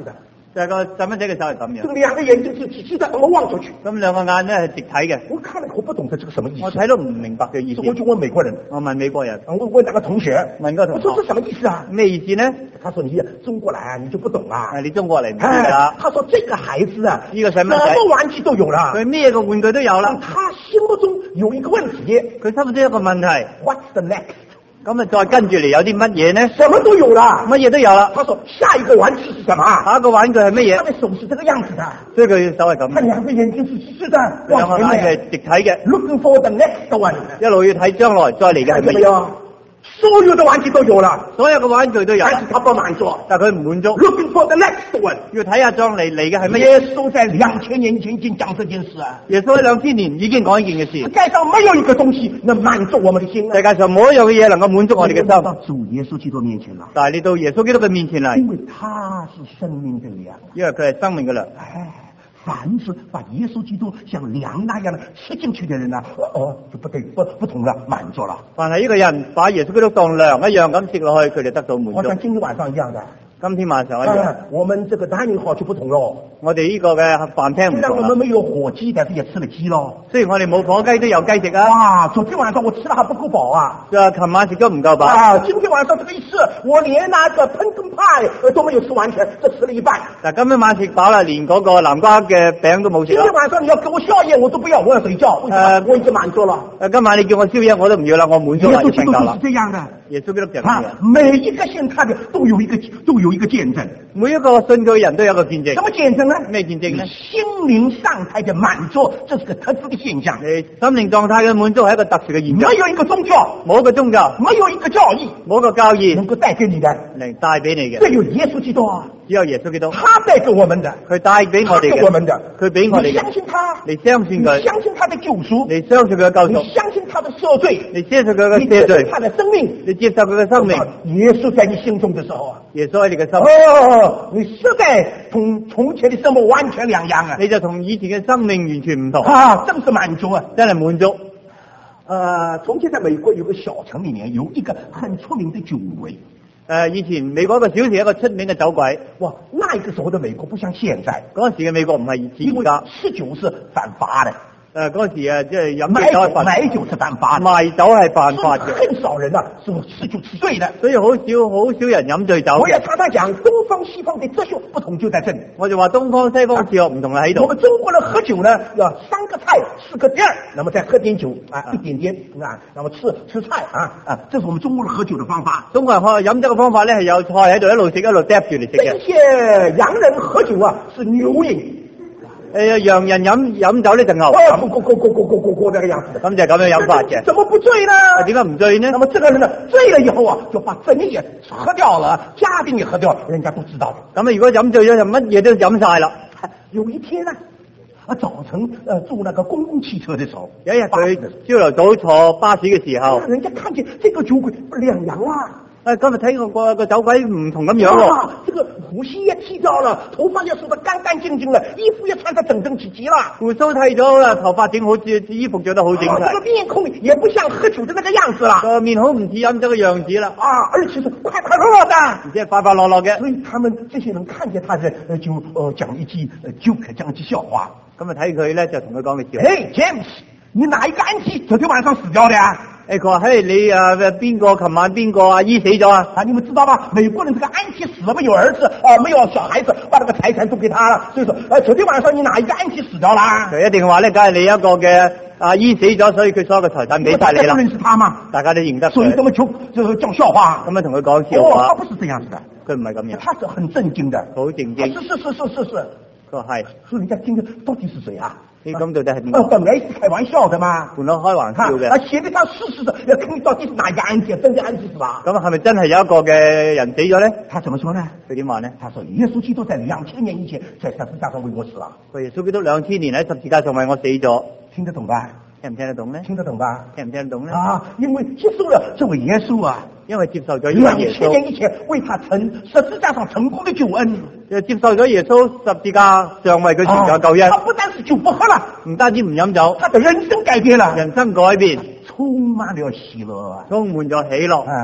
就係個細蚊仔嘅手係咁樣。 這兩個眼睛是直直的，我望出去。 咁兩個眼咧係直睇嘅。 我看了我不懂得這個什麼意思。 我睇都唔明白嘅意思。 我就問美國人， 我問美國人， 我問那個同學， 問個同學， 我說這什麼意思啊？ 咩意思呢？ 他說你中國來你就不懂啦。 你中國嚟唔知啦。 他說這個孩子啊， 呢個細蚊仔， 什麼玩具都有啦， 佢咩個玩具都有啦。 他心目中有一個問題， 佢心目中有一個問題 ，What's the next？ 咁啊，再跟住嚟有啲乜嘢呢？ 什麼都有啦， 乜嘢都有啦。 他說下一個玩具是什麼？ 下一個玩具係乜嘢？ 他的手是這個樣子的， 所以佢手係咁。 他兩個眼睛是直直的， 兩個眼係直睇嘅。 Looking for the next one， 一路要睇將來再嚟嘅係乜嘢？ 所有的玩具都有了， 所有嘅玩具都有， 但是他不滿足， 但係佢唔滿足。 Looking for the next one， 要睇下將嚟嚟嘅係乜嘢？ 耶穌在兩千年前已經講這件事啊， 耶穌喺兩千年已經講一件嘅事。 世界上沒有一個東西能滿足我們的心啊， 世界上冇一樣嘅嘢能夠滿足我哋嘅心。 到主耶穌基督面前啦， 但係你到耶穌基督嘅面前嚟， 因為他是生命的糧， 因為佢係生命嘅糧。 唉，凡是把耶穌基督像糧那樣的吃進去的人呢，哦，就不對，不不同了，滿足了。 凡係呢個人把耶穌基督當糧一樣咁食落去，佢哋得到滿足。 好像今天晚上一樣的。 今天晚上一樣， 啊、我們這個 dining hall 就不同咯。 我哋呢個嘅飯廳唔同啦。 雖然我們沒有火雞，但是也吃了雞咯。 雖然我哋冇火雞，都有雞食啊。 哇！昨天晚上我吃得還不夠飽啊。 就係琴晚食咗唔夠飽。 啊！今天晚上這個一吃，我連那個噴根派都沒有吃完全，只吃了一半。 嗱，今天晚食飽啦，連嗰個南瓜嘅餅都冇食。 今天晚上你要給我宵夜，我都不要，我要睡覺。為什麼？呃、我已經滿足了。 誒，今晚你叫我宵夜，我都唔要啦，我滿足啦， 耶穌基督就瞓覺啦。 是這樣的。 耶穌基督就係咁啊，每一個信他的都有一個都有一個見證。 每一個信佢嘅人都有個見證。 什麼見證呢？ 咩見證呢？ 心靈狀態的滿足，這是個特殊的現象。 你心靈狀態嘅滿足係一個特殊嘅現象。 沒有一個宗教， 冇一個宗教， 沒有一個教義， 冇一個教義能夠帶給你的， 嚟帶俾你嘅。 只有耶穌基督啊， 只有耶穌基督， 他帶給我們的， 佢帶俾我哋嘅， 我們的， 佢俾我哋嘅。 你相信他， 你相信佢， 你相信他的救贖， 你相信佢嘅救贖， 你相信他的赦罪， 你接受佢嘅赦罪， 你接受他的生命， 你接受佢嘅生命。 耶穌在你心中的時候啊， 耶穌喺你嘅心， 哦，你實在同從前的生活完全兩樣啊！ 你就同以前嘅生命完全唔同啊，真是滿足啊， 真係滿足。 呃，從前在美國有個小城裏面有一個很出名的酒鬼。 誒，以前美國一個小時一個出名嘅酒鬼。 哇，那個時候的美國不像現在， 嗰陣時嘅美國唔係而家， 吃酒是犯法的。 誒，嗰陣時啊，即係飲酒係犯法，買酒是犯法， 賣酒係犯法嘅。 很少人啊，是吃酒吃醉的， 所以好少好少人飲醉酒。 我也常常講，東方西方的哲學不同就在這裡。 我就話東方西方哲學唔同喺度。 我們中國人喝酒呢，要三個菜四個碟兒，那麼再喝點酒啊，一點點啊，那麼吃吃菜啊啊，這是我們中國人喝酒的方法。 中國人喝飲酒嘅方法咧係有菜喺度一路食一路嗒住嚟食嘅。 這些洋人喝酒啊是牛飲。 誒，洋人飲飲酒呢就牛， 哦，咕咕咕咕咕咕咕咕這個樣子的， 咁就咁樣飲法嘅。 怎麼不醉呢？ 點解唔醉呢？ 那麼這個人呢，醉了以後啊，就把整也喝掉了，家庭也喝掉了，人家都知道的。 咁啊，如果飲醉咗就乜嘢都飲晒啦。 有一天呢，啊早晨呃坐那個公共汽車的時候， 有一日佢朝頭早坐巴士嘅時候， 人家看見這個酒鬼不兩樣啦。 誒，今日睇個個個酒鬼唔同咁樣喎。 啊，這個鬍鬚也剃掉了，頭髮也梳得乾乾淨淨了，衣服也穿得整整齊齊了。 鬍鬚剃咗啦，頭髮整好，衣服着得好整齊。 啊，這個面孔也不像喝酒的那個樣子了。 個面孔唔似飲酒嘅樣子啦。 啊，而且是快快樂樂的， 而且快快樂樂嘅。 所以他們這些人看見他的，呃就呃講一句呃 joke，講一句笑話。 咁啊睇佢咧就同佢講嘅笑。 Hey James，你哪一個安琪昨天晚上死掉的呀？ 誒，佢話嘿，你啊邊個琴晚邊個阿姨死咗啊？ 啊，你們知道嗎？美國人這個安琪死了，沒有兒子，啊，沒有小孩子，把那個財產都給他了。所以說，呃，昨天晚上你哪一個安琪死掉啦？ 佢一定話咧，梗係你一個嘅阿姨死咗，所以佢所有嘅財產俾晒你啦。 大家都認識他嗎？ 大家都認得佢。 所以這麼就就講笑話， 咁樣同佢講笑話。 哦，他不是這樣子的， 佢唔係咁樣。 他是很正經的， 好正經。 是是是是是是。 佢話係。 所以人家聽着到底是誰啊？ 你咁到底係點？ 呃，本來是開玩笑的嘛， 本來開玩笑嘅。 啊，寫得上事實的，要看你到底是哪一個安琪，真嘅安琪是吧？ 咁係咪真係有一個嘅人死咗咧？ 他怎麼說呢？ 佢點話呢？ 他說耶穌基督在兩千年以前在十字架上為我死了。 耶穌基督兩千年喺十字架上為我死咗， 聽得懂吧？ 聽唔聽得懂呢？ 聽得懂吧？ 聽唔聽得懂呢？ 啊，因為接受了這位耶穌啊， 因為接受咗呢位耶穌， 兩千年以前為他成十字架上成功的救恩， 就接受咗耶穌十字架上為佢成就救恩。 他不單是酒不喝了， 唔單止唔飲酒， 他的人生改變了， 人生改變， 充滿了喜樂， 充滿咗喜樂。 啊，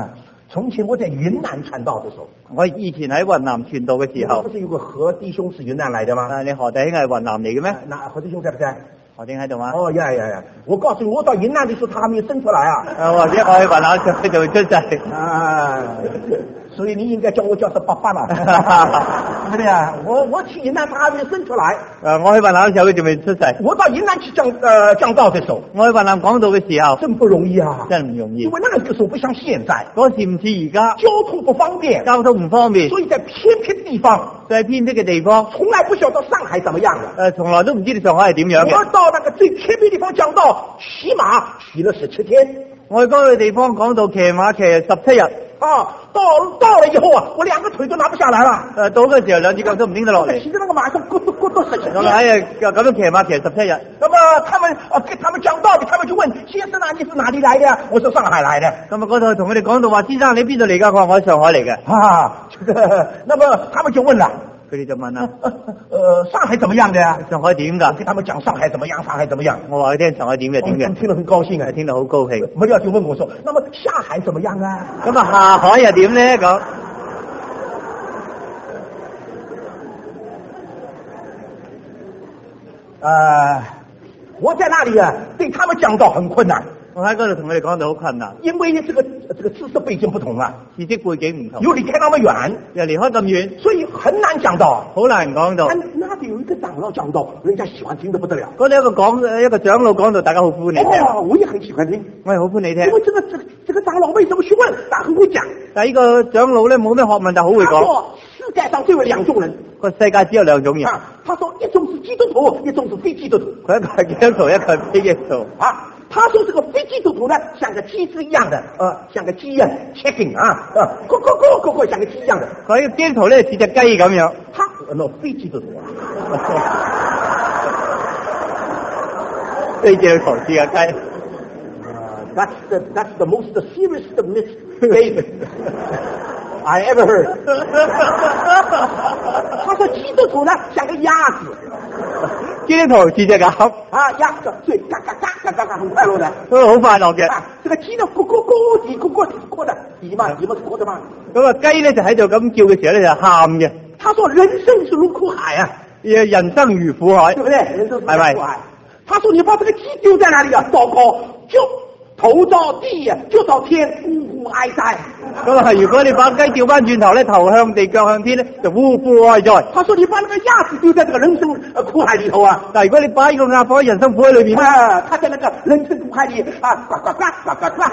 從前我在雲南傳道的時候， 我以前喺雲南傳道嘅時候， 不是有個何弟兄是雲南來的嗎？ 啊，你何弟兄係雲南嚟嘅咩？ 那何弟兄在不在？ 何弟兄喺度嗎？ 哦呀呀呀！我告訴你，我到雲南的時候，他還沒有生出來啊。 啊，或者我去雲南佢就會出世。 啊，所以你應該叫我叫他爸爸啦。對不對啊？我我去雲南，他還沒有生出來。 誒，我去雲南嘅時候佢仲未出世。 我到雲南去講呃講道的時候， 我去雲南講道嘅時候， 真不容易啊， 真唔容易。 因為那個時候不像現在， 嗰時唔似而家， 交通不方便， 交通唔方便， 所以在偏僻地方， 在偏僻嘅地方， 從來不曉得上海怎麼樣的。 誒，從來都唔知道上海係點樣嘅。 我到那個最偏僻地方講道，騎馬騎了十七天。 我去嗰個地方講到騎馬騎十七日， 啊，到到了以後啊，我兩個腿都拿不下來了。 誒，到嘅時候兩隻腳都唔拎得落嚟。 騎着那個馬上咕嘟咕嘟十七天。 咁喺咁樣騎馬騎十七日。 那麼他們啊，給他們講道理，他們就問先生啊，你是哪裡來的呀？我說上海來的。 咁啊，嗰度同佢哋講到話，先生你邊度嚟㗎？我話我喺上海嚟嘅。 啊，這個，那麼他們就問了。 佢哋就問啦， 呃，上海怎麼樣的呀？ 上海點㗎？ 我給他們講上海怎麼樣，上海怎麼樣。 我話佢聽上海點嘅點嘅， 聽得很高興啊， 聽得好高興。 沒料就問我說，那麼下海怎麼樣啊？ 咁啊，下海又點咧？咁， 呃，我在那裡啊，對他們講道很困難。 我喺嗰度同佢哋講到好困難， 因為這個這個知識背景不同啊， 知識背景唔同， 又離開那麼遠， 又離開咁遠， 所以很難講道， 好難講到。 那裡有一個長老講道，人家喜歡聽得不得了。 嗰度一個講一個長老講道，大家好歡迎聽。 哦，我也很喜歡聽， 我係好歡迎聽。 因為這個這個這個長老沒什麼學問，但很會講。 但係呢個長老咧冇咩學問，但係好會講。 世界上只有兩種人， 個世界只有兩種人。 啊，他說一種是基督徒，一種是非基督徒。 佢一個係基督徒，一個係非基督徒。 啊。他說這個非基督徒呢，像個雞子一樣的，呃，像個雞一樣 checking 啊，呃，咕咕咕咕咕，像個雞一樣的。 佢個基督徒咧似隻雞咁樣。 他那非基督徒啊， 非基督徒似隻雞。 That's the that's the most serious mistake I ever heard 。他說基督徒呢像個鴨子。 基督徒似隻鴨啊，鴨子對，嘎嘎嘎嘎嘎嘎，很快樂的， 都好快樂嘅。 啊，這個雞呢，咕咕咕，雞咕咕咕的，雞嘛，雞嘛是咕的嘛。 咁啊，雞咧就喺度咁叫嘅時候咧就喊嘅。 他說人生是如苦海啊， 人生如苦海， 對不對？人生是如苦海。 係咪？ 他說你把這個雞丟在哪裡啊？糟糕，就頭到地啊，就到天，嗚呼哀哉。 咁啊，如果你把雞調翻轉頭咧，頭向地，腳向天咧，就嗚呼哀哉。 他說你把那個鴨子丟在這個人生呃苦海裡頭啊， 但如果你把呢個鴨放喺人生苦海裏邊啊，他在那個人生苦海裡啊，呱呱呱呱呱呱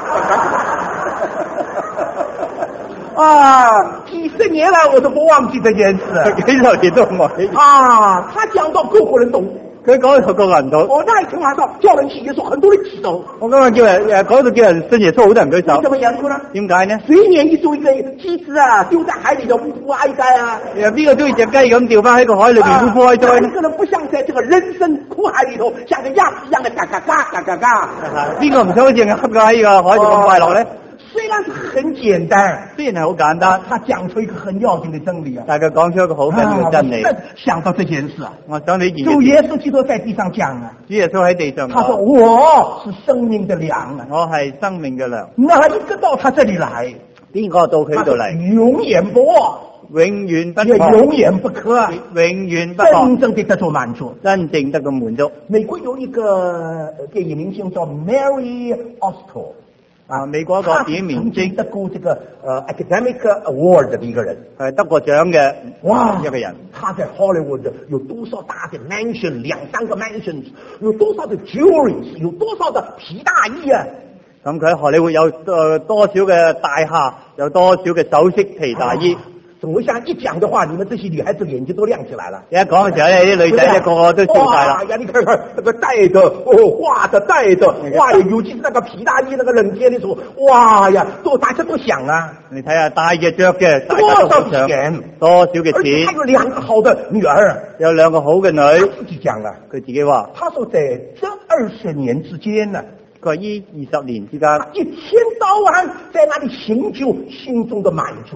呱，啊，幾十年了我都不忘記這件事， 幾十年都唔忘記。 啊，他講到個個人懂。 佢講到個個人懂。 我那一天晚上叫人信耶穌，很多人舉手。 我今日叫人誒講到叫人信耶穌，好多人舉手。 怎麼樣呢？ 點解呢？ 誰願意做一個雞子啊，丟在海裡就嗚呼哀哉啊？ 誒，邊個中意隻雞咁掉翻喺個海裏邊嗚呼哀哉呢？ 邊個人不像在這個人生苦海裡頭，像個鴨子一樣的嘎嘎嘎嘎嘎嘎？ 邊個唔想好似鴨咁喺個海度咁快樂咧？ 雖然是很簡單， 雖然係好簡單， 他講出一個很要緊的真理啊！ 但係佢講出一個好緊要嘅真理。 啊、想到這件事啊， 我想呢件事。 主耶穌基督在地上講啊， 主耶穌喺地上講， 他說我是生命的糧啊， 我係生命嘅糧。 哪一個到他這裡來， 邊個到佢呢度嚟？ 永遠不餓， 永遠不也渴， 永遠不渴， 永遠不渴， 真正的得到滿足， 真正得到滿足。 美國有一個電影明星叫 Mary Ostor。 啊！美國一個電影明星得過這個呃 Academic Award 的一個人， 係得過獎嘅哇一個人。 他在 Hollywood 有多少大的 mansion， 兩三個 mansions， 有多少的 jewelry， 有多少的皮大衣啊！ 咁佢喺荷里活有誒多少嘅大廈，有多少嘅首飾皮大衣。啊我想一講的話，你們這些女孩子眼睛都亮起來了。 一講嘅時候咧，啲女仔咧個個都笑晒啦。 呀，你看看那個戴的，哦，畫的戴的，哇，尤其是那個皮大衣，那個冷天的時候，哇呀，都大家都想啊。 你睇下戴嘅着嘅， 多少錢？ 多少嘅錢？ 還有兩個好的女兒， 有兩個好嘅女。 他自己講啊， 佢自己話， 他說在這二十年之間呢， 佢話呢二十年之間， 一天到晚在那裡尋求心中的滿足啊。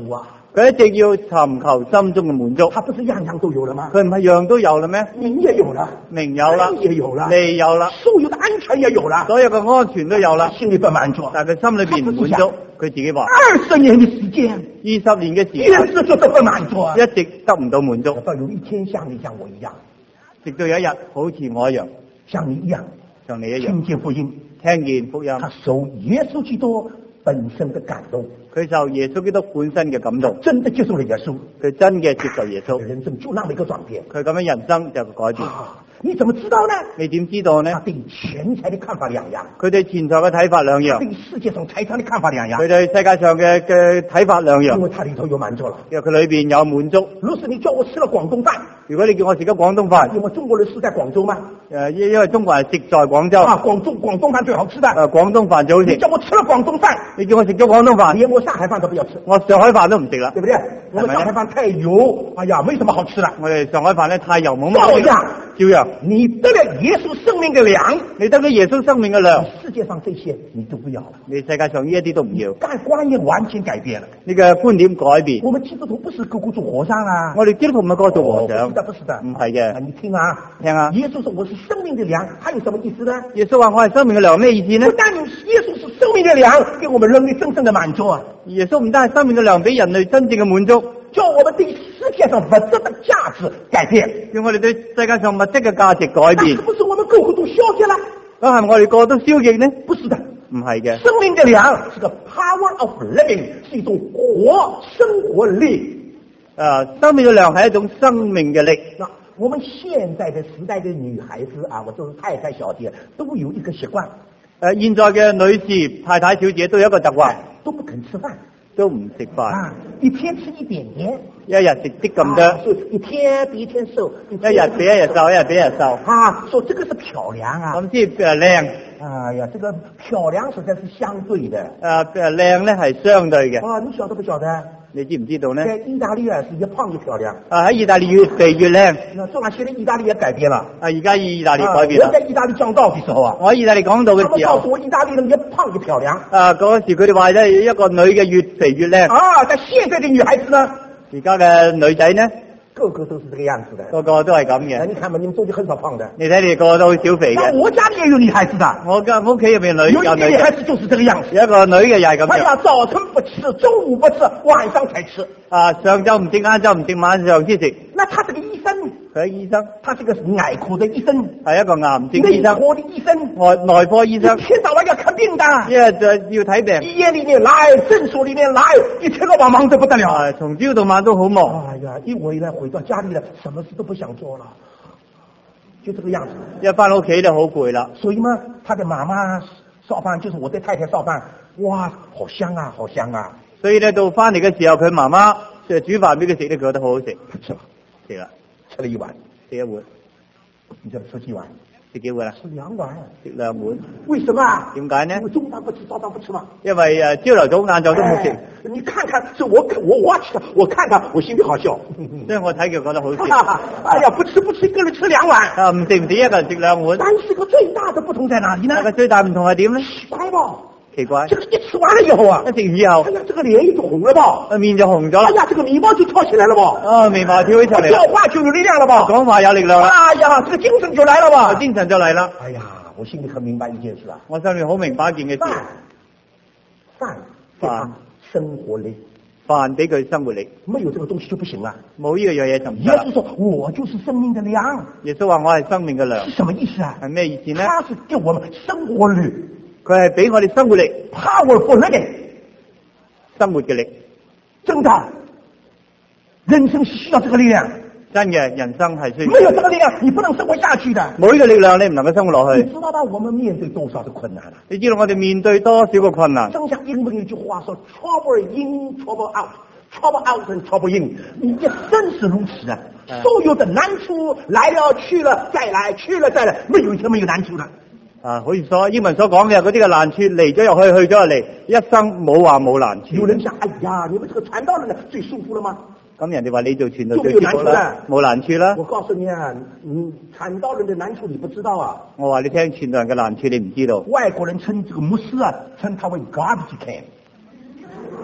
佢一直要尋求心中嘅滿足。 他不是樣樣都有了嗎？ 佢唔係樣都有啦咩？ 名也有了， 名有啦， 利也有了， 利有啦， 所有的安全也有了， 所有嘅安全都有啦， 心裏不滿足。 但係佢心裏邊唔滿足，佢自己話二十年的時間， 二十年嘅時一間直就都不滿足， 一直得唔到滿足， 直到有一天像你像我一樣， 直到有一日好似我一樣， 像你一樣， 像你一樣聽見福音， 聽見福音， 他受耶穌基督本身的感動， 佢受耶穌基督本身嘅感動， 真的接受了耶穌， 佢真嘅接受耶穌， 人生就那麼一個轉變。 佢咁樣人生就改變。 啊，你怎麼知道呢？ 你點知道呢他？對錢財的看法兩樣， 佢對錢財嘅睇法兩樣， 對世界上財產的看法兩樣， 佢對世界上嘅嘅睇法兩樣， 因為他裏頭有滿足了。 因為佢裏邊有滿足。 如果是你叫我吃了廣東飯， 如果你叫我食咗廣東飯， 因為中國人是在廣州嘛， 誒，因因為中國人食在廣州， 啊，廣州廣東飯最好吃的。 誒，廣東飯最好食。 你叫我吃了廣東飯， 你叫我食咗廣東飯， 連我上海飯都不要吃， 我上海飯都唔食啦， 對不對？我們上海飯太油，哎呀，沒什麼好吃的。 我哋上海飯咧太油冇照乜味， 樣， 照樣， 你得了耶穌生命的糧， 你得咗耶穌生命嘅糧， 世界上這些你都不要了， 你世界上呢一啲都唔要， 但觀念完全改變了。 你嘅觀點改變。 我們基督徒不是個個做和尚啊， 我哋基督徒唔係個個做和尚哦不是，的，不是的， 唔係嘅啊，你聽啊， 聽啊， 耶穌說我是生命的糧，他有什麼意思呢？ 耶穌話我係生命嘅糧，咩意思呢不？但耶穌是生命的糧，給我們人類真正的滿足啊， 耶穌唔單係生命嘅糧，俾人類真正嘅滿足， 叫我們對世界上物質的價值改變。 叫我哋對世界上物質嘅價值改變那是。不是我們個個都消極了？ 咁係咪我哋個個都消極呢？ 不是的， 唔係嘅， 生命的糧是個 power of living，是一種活生活力。 誒，生命嘅糧係一種生命嘅力。 那我們現在的時代的女孩子啊，我就是太太小姐，都有一個習慣， 誒，現在嘅女士、太太、小姐都有一個習慣， 都不肯吃飯都唔食飯， 啊，一天吃一點點， 一日食啲咁多， 啊所以一天比一天瘦，一一日比一日瘦，一日比一日瘦， 啊，說這個是漂亮啊， 咁先誒靚。 哎呀，這個漂亮實在是相對的誒誒靚咧係相對嘅， 啊，你曉得不曉得？ 你知唔知道呢？ 在意大利啊，是越胖越漂亮。 啊喺意大利越肥越靚。 那這兩些年意大利也改變了。 啊而家意大利改變啦啊我。在意大利講道的時候啊， 我喺意大利講道他嘅時候， 們告訴我，意大利人越胖越漂亮。 啊嗰時佢哋話咧一個女嘅越肥越靚。 啊，但現在的女孩子呢， 而家嘅女仔呢， 個個都是這個樣子的。 個個都係咁哎， 嘅。 你看嘛，你們中間很少胖的。 你睇你哋個個都好少肥嘅。 那我家裡也有女孩子的， 我間屋企入邊女有一個有女嘅， 女孩子就是這個樣子。 有一個女嘅又係咁樣。 哎呀，早晨不吃，中午不吃，晚上才吃。 啊上晝唔食，晏晝唔食，晚上先食。 那他是個醫生， 佢係醫生， 他是個癌科的醫生， 係一個癌症醫內生， 科的醫生， 外內科醫生， 一天到晚要看病的。 一日就要睇病。 醫院裡面來，診所裡面來，一天到晚忙得不得了。 啊從朝到晚都好忙。 哎呀，一回來回到家裡呢，什麼事都不想做了，就這個樣子。 一翻屋企就好攰啦。 所以嘛，他的媽媽燒飯，就是我的太太燒飯，哇，好香啊，好香啊！ 所以咧到翻嚟嘅時候，佢媽媽就煮飯俾佢食咧，佢覺得好好食， 他吃了， 食啦， 吃了一碗， 食一碗， 你知道吃幾碗？ 食幾碗啦？ 吃兩碗。 食兩碗。 為什麼啊？ 點解呢因為中飯不吃，早飯不吃嘛。 因為誒朝頭早、晏晝都冇食， 哎你看看，是我我我吃的，我看看，我心裡好笑。 所以我睇佢覺得好食。 哎呀，不吃不吃，一個人吃兩碗。 啊，唔食唔食，一個人食兩碗。 但是個最大的不同在哪裡呢？ 但係最大唔同係點咧？ 奇怪吧？ 奇怪， 這個一吃完了以後啊， 一食完之後哎，呀，這個臉就紅了吧？ 個面就紅咗啦。 哎呀，這個眉毛就跳起來了吧？ 啊，眉毛跳起上嚟啦， 說話就有力量了吧？ 講話有力量啦， 哎呀，這個精神就來了吧？ 精神就嚟啦。 哎呀，我心裡很明白一件事啊， 我心裏好明白一件嘅飯事， 飯給他生活力， 飯俾佢生活力， 沒有這個東西就不行啊。 冇呢個樣嘢就唔得啦。 耶穌說：“我就是生命的糧。 耶穌話我係生命嘅”糧是，什麼意思啊？ 係咩意思呢？ 他是給我們生活力佢係俾我哋生活力、 ，powerful living， 生活嘅力。 真的，人生是需要這個力量， 真嘅人生係需要， 沒有這個力量，你不能生活下去的。 冇呢個力量你唔能夠生活落你去。 知道吧？我們面對多少的困難啊？ 你知道我哋面對多少個困難？ 正像英文有一句話說 ：“Trouble in, trouble out, trouble out and trouble in。”你一生是如此啊， 嗯所有的難處來了去了再來，去了再來，沒有一天沒有難處的。 啊，好似所英文所講嘅嗰啲嘅難處嚟咗又去，去咗又嚟，一生冇話冇難處。 有人想：“哎呀，你們這個傳道人呢，最舒服了嗎咁人哋話你做傳道就最舒服沒有難處啦啦，冇難處？”啦。 我告訴你啊，嗯，傳道人的難處你不知道啊。 我話你聽傳道人嘅難處你唔知道。 外國人稱這個牧師啊，稱他為 garbage can，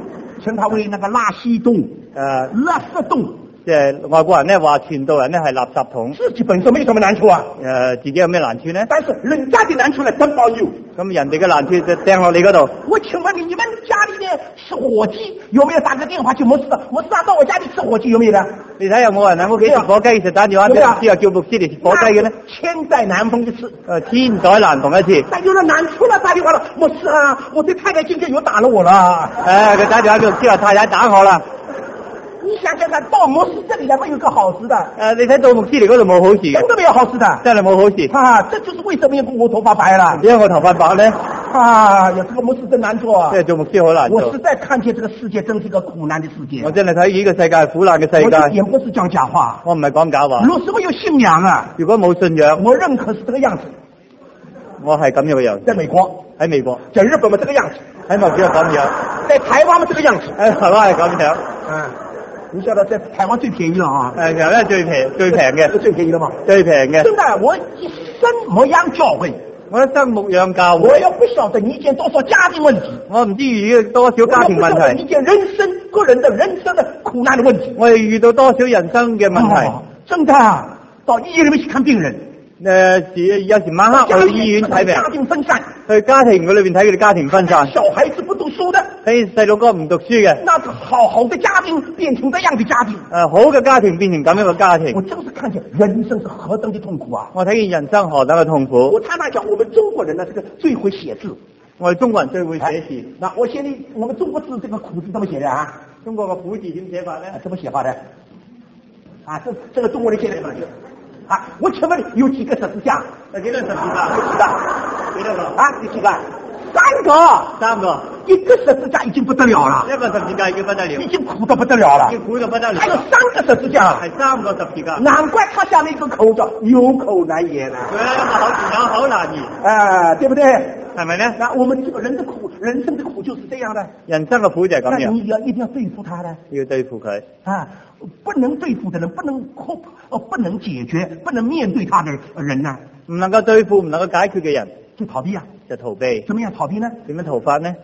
称它为那个垃圾洞、 誒、 垃圾洞， 即係外國人咧話傳道人咧係垃圾桶， 自己本身沒什麼難處啊， 誒、自己有咩難處咧？ 但是人家的難處來登報you。 咁人哋嘅難處就掟落你嗰度。 我請問你，你們家裏的吃火雞有沒有打個電話去牧師？牧師啊，到我家裏吃火雞有沒有的？ 你睇有冇人喺屋企食火雞，就打電話俾牧師話叫牧師嚟食火雞嘅咧？ 千載難逢一次， 誒，千載難逢一次。 但有了難處了，打電話了，牧師啊，我的太太今天又打了我了。 誒，佢打電話俾牧師話太太打我啦。 你想想看，到牧師這裏來沒有個好事的？ 誒，你睇到牧師嚟嗰度冇好事嘅， 真的沒有好事的， 真係冇好事。 啊，這就是為什麼我頭髮白了。 點解我頭髮白咧？ 啊，有這個牧師真難做啊！ 即係做牧師好難做。 我實在看見這個世界真是一個苦難的世界。 我真係睇呢個世界係苦難嘅世界。 我也不是講假話， 我唔係講假話。 如果是沒有信仰啊， 如果冇信仰， 我認可是這個樣子。 我係咁樣嘅樣子。 在美國， 喺美國， 在日本嘛這個樣子， 喺墨西哥咁樣， 在台灣嘛這個樣子， 喺台灣係咁樣。 啊，你曉得在台灣最便宜了啊！ 誒，然後咧最平最平嘅， 最便宜了嘛？ 最平嘅。 真的，我一生牧養教會， 我一生牧養教會， 我又不曉得你見多少家庭問題， 我唔知遇到多少家庭問題， 你見人生個人的人生的苦難的問題， 我哋遇到多少人生嘅問題。 哦、真的，到醫院裏面去看病人。 誒、呃，有時晚黑去醫院睇病， 家庭分散， 去家庭嗰裏邊睇佢哋家庭分散。 小孩子不讀書的， 睇細路哥唔讀書嘅， 那個好好的家庭變成這樣的家庭。 誒、呃，好嘅家庭變成咁樣嘅家庭。 我真是看見人生是何等的痛苦啊！ 我睇見人生何等嘅痛苦。 我常常講，我們中國人呢，這個最會寫字。 我哋中國人最會寫字。 那我寫你，我們中國字這個苦字怎麼寫的啊？ 中國嘅苦字點寫法呢？ 怎麼寫法的？啊，這這個中國人寫的嘛？啊，我請問你有幾個十字架？ 有幾多十字架？ 有幾個？ 幾多個？ 啊，有幾個？三個。 三個。 一個十字架已經不得了了。 一個十字架已經不得了。 已經苦得不得了了。 已經苦得不得了。 還有三個十字架。 係三個十字架。 難怪他下面一個口叫有口難言啊。 佢一個口字有口難言。 啊，對不對？ 係咪呢？ 那我們這個人的苦，人生的苦就是這樣的。 人生嘅苦就係咁樣。 那你要一定要對付他的。 要對付佢。 啊，不能對付的人，不能控，哦，不能解決，不能面對他的人呢、啊？ 唔能夠對付，唔能夠解決嘅人， 就逃避啊！ 就逃避。 怎麼樣逃避呢？ 點樣逃法呢？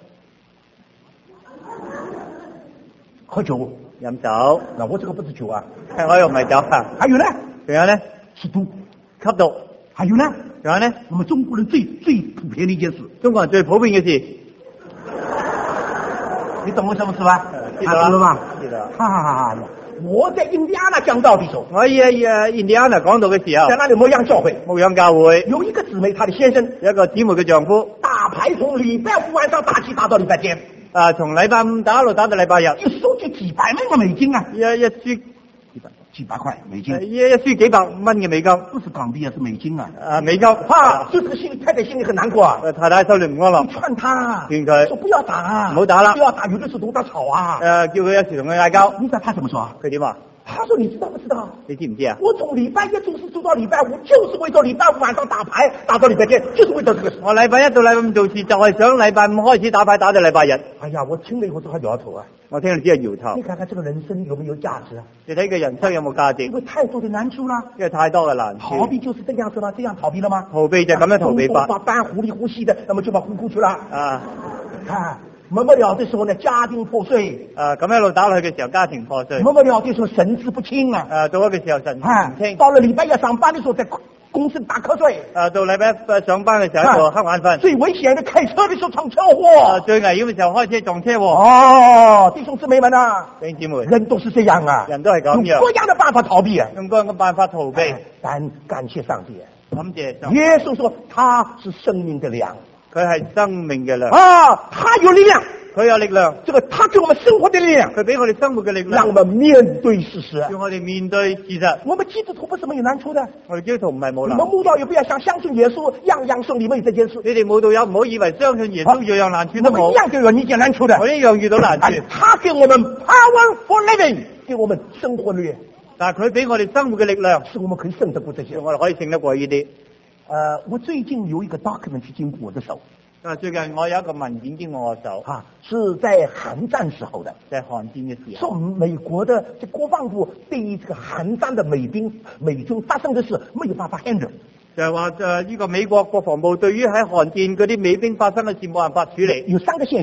喝酒、 飲酒。 嗱，我這個不是酒啊， 我又唔係酒啊。 還有呢？ 仲有呢？ 吸毒、 吸毒。 還有呢？ 仲有呢？ 我們中國人最最普遍的一件事。 中國人最普遍嘅事。 你懂我什麼事吧？ 記得了嗎？ 記得。 哈哈哈！我在印第安納講道的時候， 我喺誒印第安納講道嘅時候， 在那裡牧養教會， 牧養教會有一個姊妹，她的先生， 有一個姊妹嘅丈夫， 打牌從禮拜五晚上打起打到禮拜天， 啊，從禮拜五打一路打到禮拜日， 一輸就幾百蚊嘅美金啊！ 一一輸。 幾百塊美金， 一一輸幾百蚊嘅美金， 不是港幣啊，是美金啊！ 啊，美金， 哈，就這個心太太心裏很難過啊！ 太太心裏唔安樂， 勸他， 勸佢， 說不要打啊， 唔好打啦， 不要打，有的時候同他吵啊， 誒，叫佢有時同佢嗌交， 你知道他怎麼說？ 佢點話？ 他說：你知道不知道？ 你知唔知啊？ 我從禮拜一做事做到禮拜五，就是為咗禮拜五晚上打牌，打到禮拜天，就是為咗這個事。 我禮拜一到禮拜五做事，就係想禮拜五開始打牌，打到禮拜日。 哎呀，我聽了以後都係搖頭啊！ 我聽到只係搖頭。 你看看這個人生有沒有價值啊？ 你睇佢人生有冇價值？ 因為太多的難處啦， 因為太多嘅難處。 逃避就是這樣子啦，這樣逃避了嗎？ 逃避就咁樣逃避法。 把班糊裡糊塗的，那麼就把糊糊去了。 啊， 啊。沒不了的時候呢，家庭破碎。 啊，咁一路打落去嘅時候，家庭破碎。 沒不了的時候，神志不清啊。 啊，到嗰個時候神志唔清。 到了禮拜一上班的時候，在公司打瞌睡。 啊，到禮拜一上班嘅時候喺度瞌眼瞓。 最危險的開車的時候撞車禍。 啊，最危險嘅時候開車撞車禍。 哦，弟兄姊妹們啊， 弟兄姊妹， 人都是這樣啊， 人都係咁樣， 用各樣的辦法逃避啊， 用各樣嘅辦法逃避。 但感謝上帝， 感謝上帝。耶穌說他是生命的糧， 佢係生命嘅糧。 啊，他有力量。 佢有力量， 這個他給我們生活的力量， 佢俾我哋生活嘅力量， 讓我們面對事實， 讓我哋面對事實。 我們基督徒不是沒有難處的， 我哋基督徒唔係冇難。 我們慕道友不要想相信耶穌樣樣順利，沒有這件事。 你哋慕道友唔好以為相信耶穌樣樣難處都冇。 我們一樣都有遇見難處的， 我一樣遇到難處。 他給我們 power for living，給我們生活力。 但係佢俾我哋生活嘅力量， 是我們可以勝得過這些， 我哋可以勝得過呢啲。 呃，我最近有一個 document 經過我的手。 啊！最近我有一個文件經過我手， 啊，是在韓戰時候的， 在韓戰嘅時候， 說美國的這國防部對於這個韓戰的美兵美軍發生的事沒有辦法 handle， 就係話誒呢個美國國防部對於喺韓戰嗰啲美兵發生嘅事冇辦法處理。 有三個現象，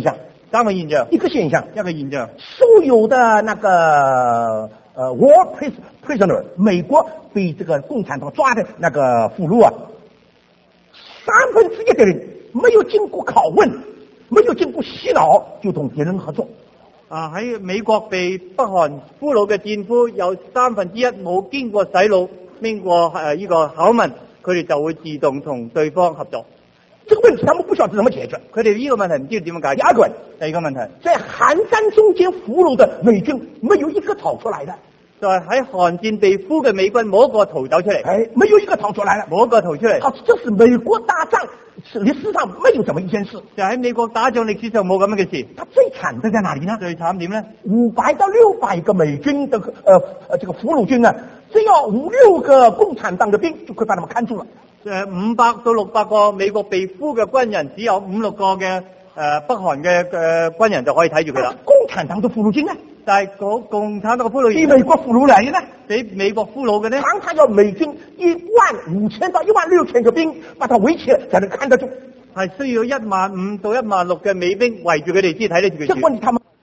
三個現象， 一個現象， 一個現象， 所有的那個呃 war pris- prisoner， 美國被這個共產黨抓的那個俘虜啊，三分之一的人沒有經過拷問，沒有經過洗腦，就同敵人合作。 啊！喺美國被北韓俘虜嘅戰俘有三分之一冇經過洗腦，經過誒呢個拷問，佢哋就會自動同對方合作。 這個問題他們不曉得怎麼解決， 佢哋呢個問題唔知道點樣解決。 第二個問題， 第二個問題， 在韓戰中間俘虜的美軍沒有一個逃出來的， 就係喺韓戰被俘嘅美軍冇一個逃走出嚟， 哎，沒有一個逃出來了， 冇一個逃出嚟。 好，這是美國打仗歷史上沒有這麼一件事。 就喺美國打仗歷史上冇咁樣嘅事。 它最慘的在哪裡呢？ 最慘點呢？ 五百到六百個美軍的呃呃這個俘虜軍呢，只要五六個共產黨的兵就可以把他們看住了。 誒，五百到六百個美國被俘嘅軍人，只有五六個嘅誒、呃、北韓嘅誒軍人就可以睇住佢啦。 共產黨的俘虜軍呢？ 但係共共產黨嘅俘虜比美國俘虜來的呢？ 比美國俘虜嘅呢？ 常常要美軍一萬五千到一萬六千個兵把他圍起來才能看得住。 係需要一萬五到一萬六嘅美兵圍住佢哋先睇得住佢。 這個問題他們